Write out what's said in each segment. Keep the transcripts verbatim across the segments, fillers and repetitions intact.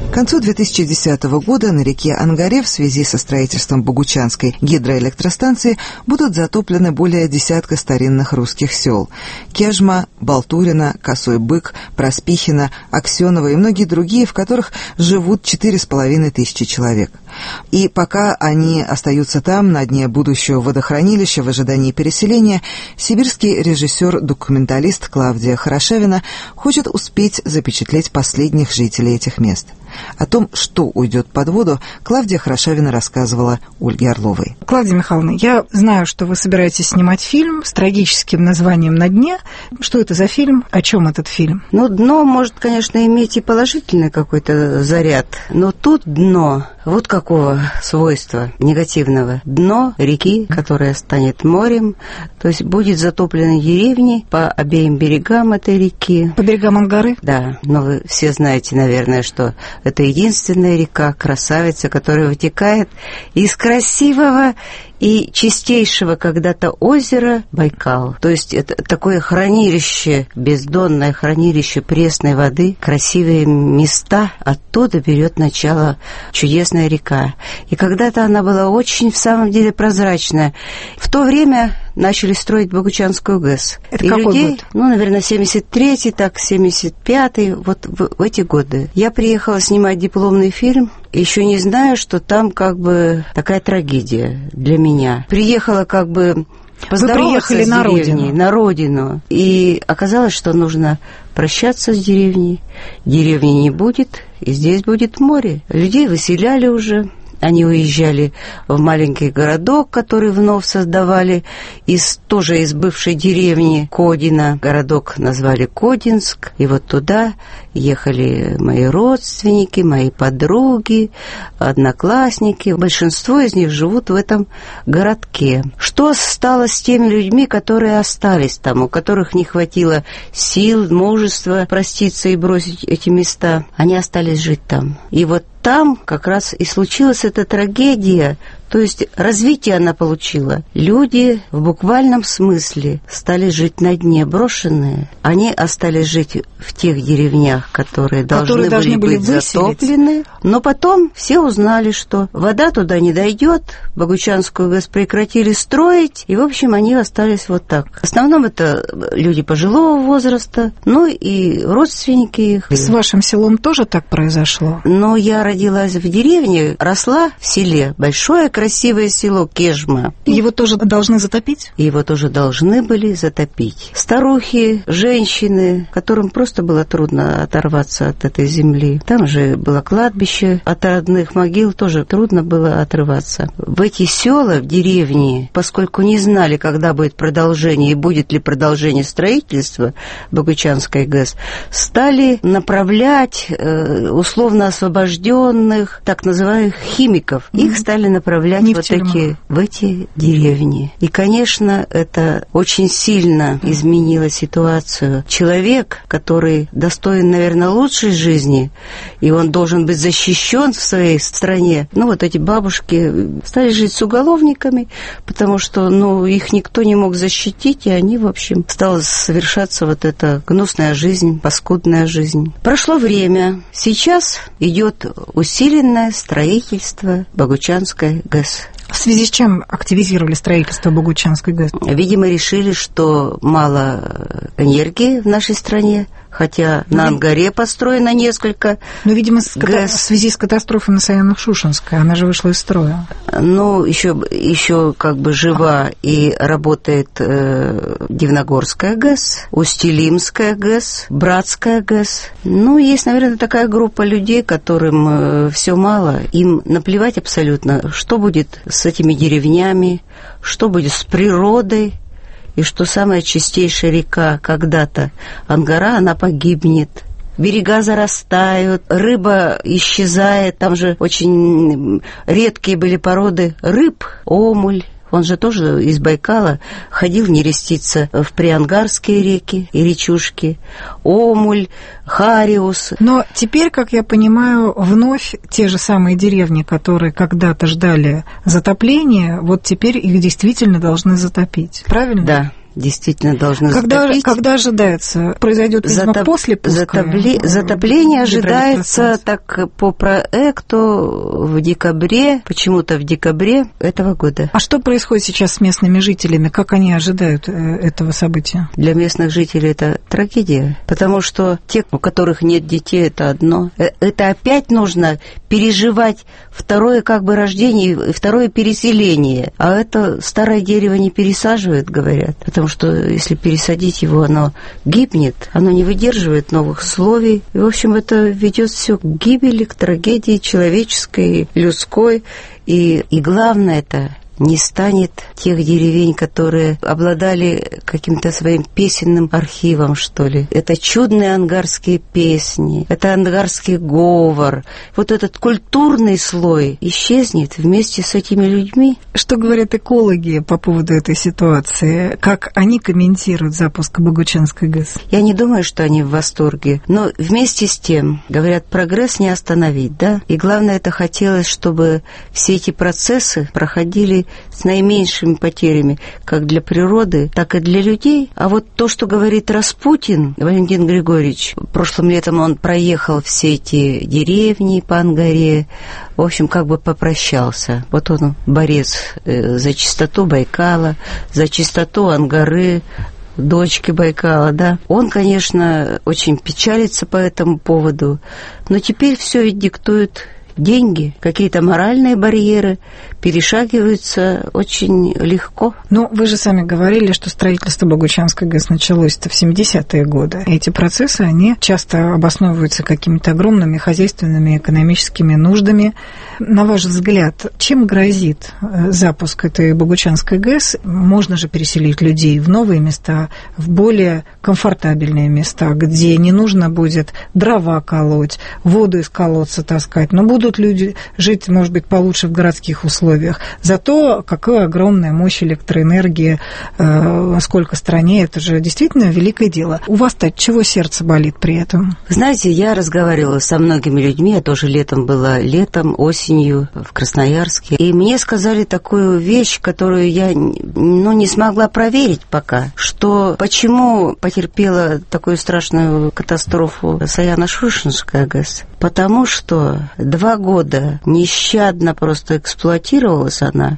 К концу две тысячи десятого года на реке Ангаре в связи со строительством Богучанской гидроэлектростанции будут затоплены более десятка старинных русских сел. Кежма, Балтурина, Косой Бык, Проспихино, Аксеново и многие другие, в которых живут четыре с половиной тысячи человек. И пока они остаются там, на дне будущего водохранилища, в ожидании переселения, сибирский режиссер-документалист Клавдия Хорошавина хочет успеть запечатлеть последних жителей этих мест. О том, что уйдет под воду, Клавдия Хорошавина рассказывала Ольге Орловой. Клавдия Михайловна, я знаю, что вы собираетесь снимать фильм с трагическим названием «На дне». Что это за фильм? О чем этот фильм? Ну, дно может, конечно, иметь и положительный какой-то заряд, но тут дно вот какого свойства негативного. Дно реки, которая станет морем, то есть будет затоплены деревни по обеим берегам этой реки. По берегам Ангары? Да, но вы все знаете, наверное, что это единственная река, красавица, которая вытекает из красивого и чистейшего когда-то озера Байкал. То есть это такое хранилище, бездонное хранилище пресной воды, красивые места, оттуда берет начало чудесная река. И когда-то она была очень, в самом деле, прозрачная. В то время начали строить Богучанскую ГЭС. Это и какой людей, год? Ну, наверное, семьдесят третий, так, семьдесят пятый, вот в, в эти годы. Я приехала снимать дипломный фильм, еще не знаю, что там как бы такая трагедия для меня. Приехала как бы поздороваться Вы приехали с на деревней, родину. на родину. И оказалось, что нужно прощаться с деревней. Деревни не будет, и здесь будет море. Людей выселяли уже. Они уезжали в маленький городок, который вновь создавали, из, тоже из бывшей деревни Кодина. Городок назвали Кодинск. И вот туда ехали мои родственники, мои подруги, одноклассники. Большинство из них живут в этом городке. Что стало с теми людьми, которые остались там, у которых не хватило сил, мужества проститься и бросить эти места? Они остались жить там. И вот там как раз и случилась эта трагедия, то есть развитие она получила. Люди в буквальном смысле стали жить на дне, брошенные. Они остались жить в тех деревнях, которые, которые должны, должны были, были быть выселить. затоплены. Но потом все узнали, что вода туда не дойдет, Богучанскую ГЭС прекратили строить, и, в общем, они остались вот так. В основном это люди пожилого возраста, ну и родственники их. С вашим селом тоже так произошло? Но я родилась в деревне, росла в селе, большое красивое село Кежма. Его тоже должны затопить? Его тоже должны были затопить. Старухи, женщины, которым просто было трудно оторваться от этой земли. Там же было кладбище, от родных могил тоже трудно было отрываться. В эти села, в деревни, поскольку не знали, когда будет продолжение и будет ли продолжение строительства Богучанской ГЭС, стали направлять э, условно освобожденных, так называемых химиков. Mm-hmm. Их стали направлять вот эти, в эти деревни. И, конечно, это очень сильно изменило ситуацию. Человек, который достоин, наверное, лучшей жизни, и он должен быть защищен в своей стране, ну, вот эти бабушки стали жить с уголовниками, потому что, ну, их никто не мог защитить, и они, в общем, стала совершаться вот эта гнусная жизнь, паскудная жизнь. Прошло время. Сейчас идет усиленное строительство Богучанской ГЭС. В связи с чем активизировали строительство Богучанской ГЭС? Видимо, решили, что мало энергии в нашей стране, хотя ну, на Ангаре построено несколько Ну, видимо, с ГЭС. В связи с катастрофой на Саянах-Шушенской, она же вышла из строя. Ну, еще, еще как бы жива и работает э, Дивногорская ГЭС, Усть-Илимская ГЭС, Братская ГЭС. Ну, есть, наверное, такая группа людей, которым э, все мало, им наплевать абсолютно, что будет с этими деревнями, что будет с природой. И что самая чистейшая река когда-то, Ангара, она погибнет. Берега зарастают, рыба исчезает. Там же очень редкие были породы рыб, омуль. Он же тоже из Байкала ходил нереститься в приангарские реки и речушки. Омуль, Хариус. Но теперь, как я понимаю, вновь те же самые деревни, которые когда-то ждали затопления, вот теперь их действительно должны затопить. Правильно? Да. действительно должны когда, затопить. Когда ожидается? Произойдет, видимо, Затоп... после пуска? Затопли... Затопление ожидается так по проекту в декабре, почему-то в декабре этого года. А что происходит сейчас с местными жителями? Как они ожидают этого события? Для местных жителей это трагедия, потому что те, у которых нет детей, это одно. Это опять нужно переживать второе как бы рождение, второе переселение. А это старое дерево не пересаживают, говорят, потому что если пересадить его, оно гибнет, оно не выдерживает новых условий. И, в общем, это ведет все к гибели, к трагедии человеческой, людской. И, и главное это не станет тех деревень, которые обладали каким-то своим песенным архивом, что ли. Это чудные ангарские песни, это ангарский говор. Вот этот культурный слой исчезнет вместе с этими людьми. Что говорят экологи по поводу этой ситуации? Как они комментируют запуск Богучанской ГЭС? Я не думаю, что они в восторге. Но вместе с тем, говорят, прогресс не остановить, да? И главное, это хотелось, чтобы все эти процессы проходили с наименьшими потерями, как для природы, так и для людей. А вот то, что говорит Распутин, Валентин Григорьевич, прошлым летом он проехал все эти деревни по Ангаре, в общем, как бы попрощался. Вот он борец за чистоту Байкала, за чистоту Ангары, дочки Байкала, да. Он, конечно, очень печалится по этому поводу, но теперь все ведь диктует деньги, какие-то моральные барьеры перешагиваются очень легко. Но вы же сами говорили, что строительство Богучанской ГЭС началось-то в семидесятые годы. Эти процессы, они часто обосновываются какими-то огромными хозяйственными, экономическими нуждами. На ваш взгляд, чем грозит запуск этой Богучанской ГЭС? Можно же переселить людей в новые места, в более комфортабельные места, где не нужно будет дрова колоть, воду из колодца таскать, но будут люди жить, может быть, получше в городских условиях. Зато какая огромная мощь электроэнергии, э, сколько стране, это же действительно великое дело. У вас-то от чего сердце болит при этом? Знаете, я разговаривала со многими людьми, я тоже летом была, летом, осенью в Красноярске, и мне сказали такую вещь, которую я ну, не смогла проверить пока, что почему потерпела такую страшную катастрофу Саяно-Шушенская ГЭС? Потому что два года нещадно просто эксплуатировалась она,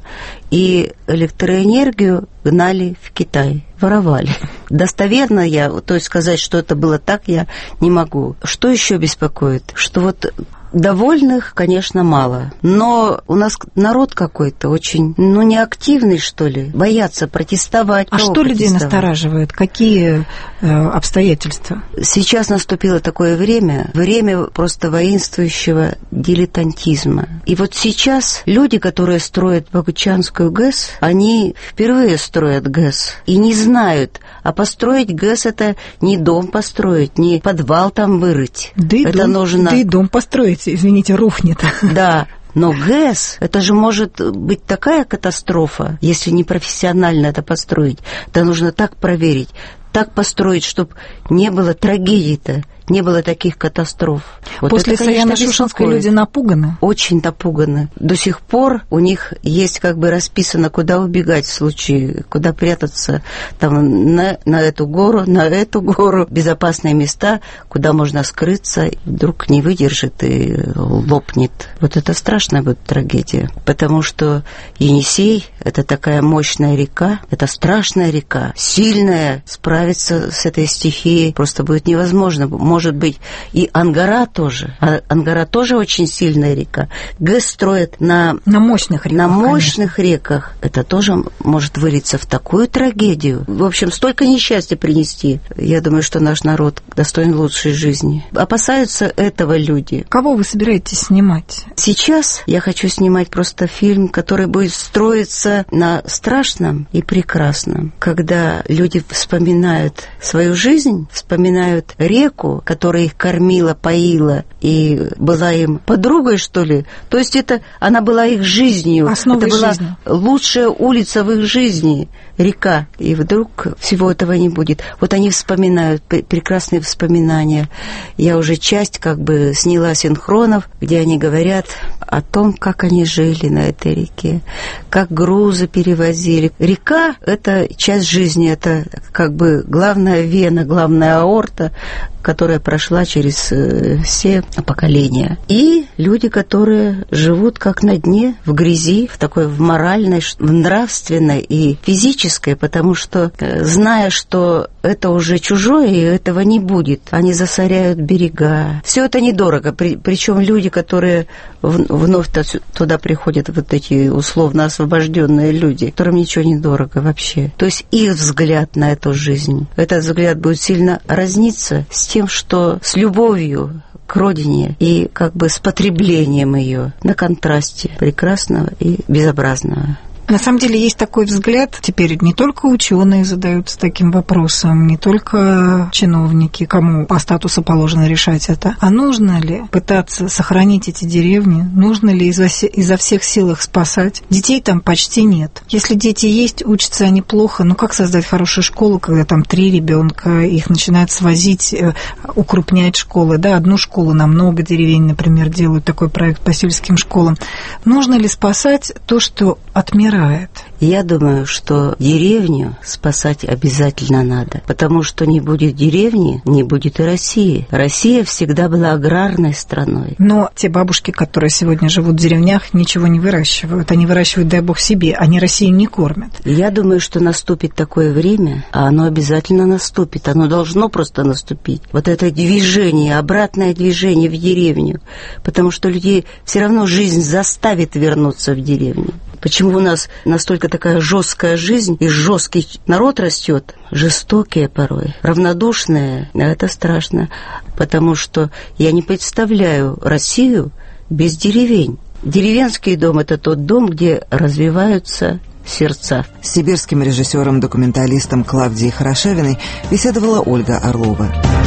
и электроэнергию гнали в Китай, воровали. Достоверно я, то есть сказать, что это было так, я не могу. Что еще беспокоит? Что вот довольных, конечно, мало. Но у нас народ какой-то очень, ну, неактивный, что ли. Боятся протестовать. А что людей настораживает? Какие э, обстоятельства? Сейчас наступило такое время, время просто воинствующего дилетантизма. И вот сейчас люди, которые строят Богучанскую ГЭС, они впервые строят ГЭС и не знают, а построить ГЭС — это не дом построить, не подвал там вырыть. Да и, это дом, нужно... да и дом построить, извините, рухнет. Да, но ГЭС, это же может быть такая катастрофа, если не профессионально это построить. Это нужно так проверить, так построить, чтобы не было трагедий-то, не было таких катастроф. Вот После Саяно-Шушенской люди напуганы? Очень напуганы. До сих пор у них есть как бы расписано, куда убегать в случае, куда прятаться там на, на эту гору, на эту гору, безопасные места, куда можно скрыться, вдруг не выдержит и лопнет. Вот это страшная будет трагедия, потому что Енисей — это такая мощная река, это страшная река, сильная, справиться с этой стихией просто будет невозможно. Может быть, и Ангара тоже. А Ангара тоже очень сильная река. ГЭС строят на, на мощных реках. На мощных конечно. реках. Это тоже может вылиться в такую трагедию. В общем, столько несчастья принести. Я думаю, что наш народ достоин лучшей жизни. Опасаются этого люди. Кого вы собираетесь снимать? Сейчас я хочу снимать просто фильм, который будет строиться на страшном и прекрасном. Когда люди вспоминают свою жизнь, вспоминают реку, женщину, которая их кормила, поила и была им подругой, что ли. То есть это она была их жизнью. Основой это была жизни. Лучшая улица в их жизни, река. И вдруг всего этого не будет. Вот они вспоминают, прекрасные воспоминания. Я уже часть как бы сняла синхронов, где они говорят о том, как они жили на этой реке, как грузы перевозили. Река — это часть жизни, это как бы главная вена, главная аорта, которая прошла через все поколения. И люди, которые живут как на дне, в грязи, в такой в моральной, в нравственной и физической, потому что, зная, что это уже чужое, и этого не будет, они засоряют берега. Все это недорого. При, причем люди, которые в, вновь туда приходят, вот эти условно освобожденные люди, которым ничего не дорого вообще. То есть их взгляд на эту жизнь, этот взгляд будет сильно разниться с тем, что с любовью к родине и как бы с потреблением ее на контрасте прекрасного и безобразного. На самом деле есть такой взгляд, теперь не только ученые задаются таким вопросом, не только чиновники, кому по статусу положено решать это, а нужно ли пытаться сохранить эти деревни, нужно ли изо, изо всех сил их спасать. Детей там почти нет. Если дети есть, учатся они плохо, ну как создать хорошую школу, когда там три ребенка, их начинают свозить, укрупнять школы, да, одну школу на много деревень, например, делают такой проект по сельским школам. Нужно ли спасать то, что отмирает? Я думаю, что деревню спасать обязательно надо, потому что не будет деревни, не будет и России. Россия всегда была аграрной страной. Но те бабушки, которые сегодня живут в деревнях, ничего не выращивают. Они выращивают, дай бог, себе, они Россию не кормят. Я думаю, что наступит такое время, а оно обязательно наступит, оно должно просто наступить. Вот это движение, обратное движение в деревню, потому что людей все равно жизнь заставит вернуться в деревню. Почему у нас настолько такая жесткая жизнь и жесткий народ растет, жестокие порой, равнодушные, это страшно, потому что я не представляю Россию без деревень. Деревенский дом — это тот дом, где развиваются сердца. С сибирским режиссером-документалистом Клавдией Хорошавиной беседовала Ольга Орлова.